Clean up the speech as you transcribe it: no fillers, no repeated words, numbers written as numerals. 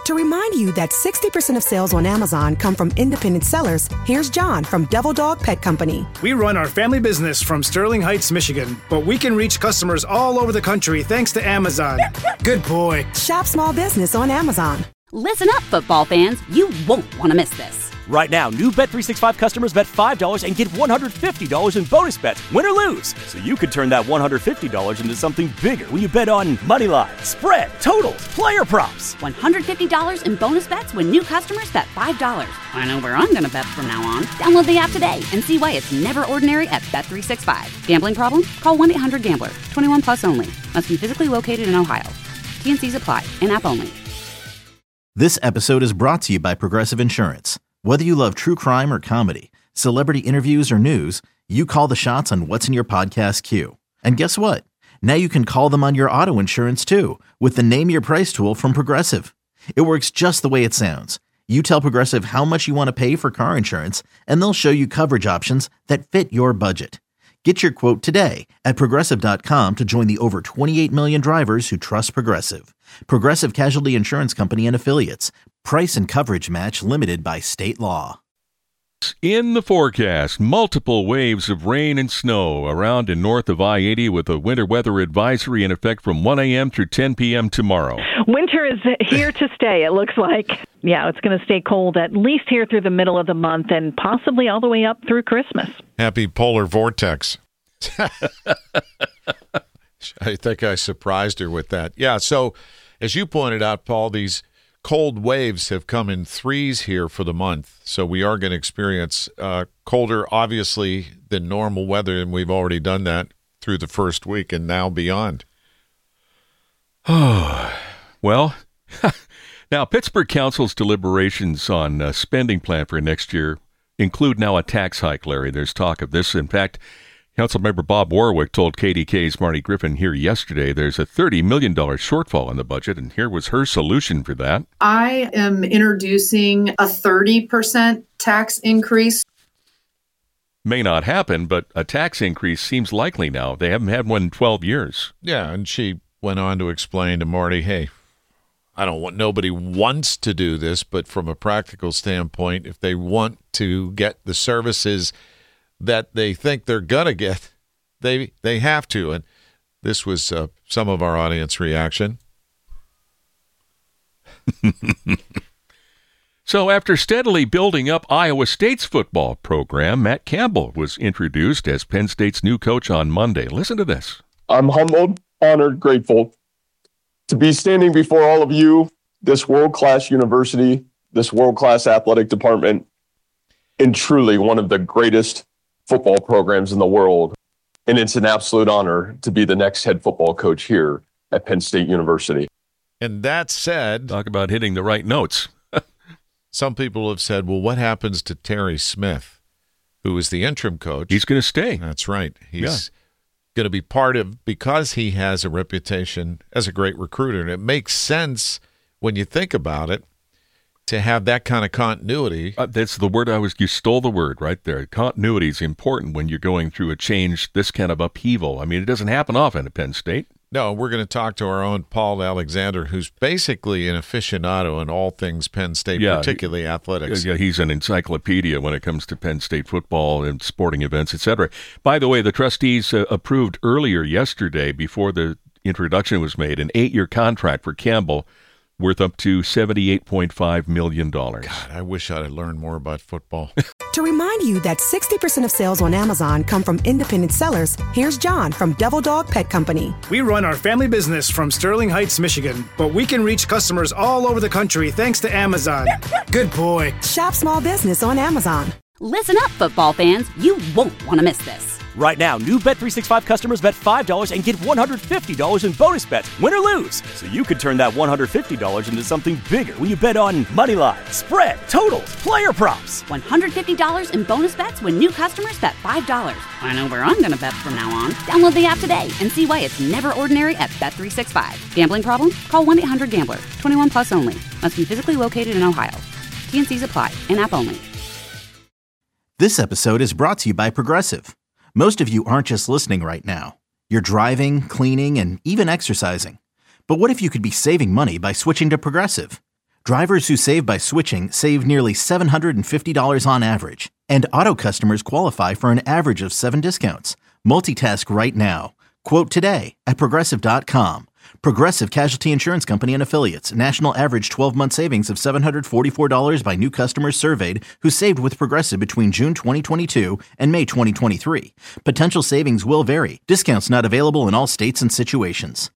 To remind you that 60% of sales on Amazon come from independent sellers, here's John from Devil Dog Pet Company. We run our family business from Sterling Heights, Michigan, but we can reach customers all over the country thanks to Amazon. Good boy. Shop small business on Amazon. Listen up, football fans. You won't want to miss this. Right now, new Bet365 customers bet $5 and get $150 in bonus bets, win or lose. So you could turn that $150 into something bigger when you bet on money line, spread, totals, player props. $150 in bonus bets when new customers bet $5. I know where I'm going to bet from now on. Download the app today and see why it's never ordinary at Bet365. Gambling problem? Call 1-800-GAMBLER. 21 plus only. Must be physically located in Ohio. T&Cs apply. In-app only. This episode is brought to you by Progressive Insurance. Whether you love true crime or comedy, celebrity interviews or news, you call the shots on what's in your podcast queue. And guess what? Now you can call them on your auto insurance too with the Name Your Price tool from Progressive. It works just the way it sounds. You tell Progressive how much you want to pay for car insurance, and they'll show you coverage options that fit your budget. Get your quote today at Progressive.com to join the over 28 million drivers who trust Progressive. Progressive Casualty Insurance Company and Affiliates. Price and coverage match limited by state law. In the forecast, multiple waves of rain and snow around and north of I-80 with a winter weather advisory in effect from 1 a.m. through 10 p.m. tomorrow. Winter is here to stay, it looks like. Yeah, it's going to stay cold at least here through the middle of the month and possibly all the way up through Christmas. Happy polar vortex. I think I surprised her with that. Yeah, so as you pointed out, Paul, these cold waves have come in threes here for the month. So we are going to experience colder, obviously, than normal weather, and we've already done that through the first week and now beyond. Well, now Pittsburgh Council's deliberations on a spending plan for next year include now a tax hike, Larry. There's talk of this. In fact, Councilmember Bob Warwick told KDK's Marty Griffin here yesterday there's a $30 million shortfall in the budget, and here was her solution for that. I am introducing a 30% tax increase. May not happen, but a tax increase seems likely now. They haven't had one in 12 years. Yeah, and she went on to explain to Marty, hey, nobody wants to do this, but from a practical standpoint, if they want to get the services that they think they're going to get, they have to. And this was some of our audience reaction. So after steadily building up Iowa State's football program, Matt Campbell was introduced as Penn State's new coach on Monday. Listen to this. I'm humbled, honored, grateful to be standing before all of you, this world-class university, this world-class athletic department, and truly one of the greatest football programs in the world. And it's an absolute honor to be the next head football coach here at Penn State University. And that said, talk about hitting the right notes. Some people have said, well, what happens to Terry Smith, who is the interim coach? He's going to stay. That's right. He's going to be part of, because he has a reputation as a great recruiter. And it makes sense when you think about it, to have that kind of continuity. That's the word you stole the word right there. Continuity is important when you're going through a change, this kind of upheaval. I mean, it doesn't happen often at Penn State. No, we're going to talk to our own Paul Alexander, who's basically an aficionado in all things Penn State, particularly athletics. Yeah, he's an encyclopedia when it comes to Penn State football and sporting events, etc. By the way, the trustees approved earlier yesterday, before the introduction was made, an 8-year contract for Campbell, worth up to $78.5 million. God, I wish I'd learned more about football. To remind you that 60% of sales on Amazon come from independent sellers, here's John from Devil Dog Pet Company. We run our family business from Sterling Heights, Michigan, but we can reach customers all over the country thanks to Amazon. Good boy. Shop small business on Amazon. Listen up, football fans. You won't want to miss this. Right now, new Bet365 customers bet $5 and get $150 in bonus bets, win or lose. So you could turn that $150 into something bigger when you bet on money line, spread, totals, player props. $150 in bonus bets when new customers bet $5. I know where I'm going to bet from now on. Download the app today and see why it's never ordinary at Bet365. Gambling problem? Call 1-800-GAMBLER. 21 plus only. Must be physically located in Ohio. T&Cs apply. In-app only. This episode is brought to you by Progressive. Most of you aren't just listening right now. You're driving, cleaning, and even exercising. But what if you could be saving money by switching to Progressive? Drivers who save by switching save nearly $750 on average. And auto customers qualify for an average of 7 discounts. Multitask right now. Quote today at Progressive.com. Progressive Casualty Insurance Company and Affiliates. National average 12-month savings of $744 by new customers surveyed who saved with Progressive between June 2022 and May 2023. Potential savings will vary. Discounts not available in all states and situations.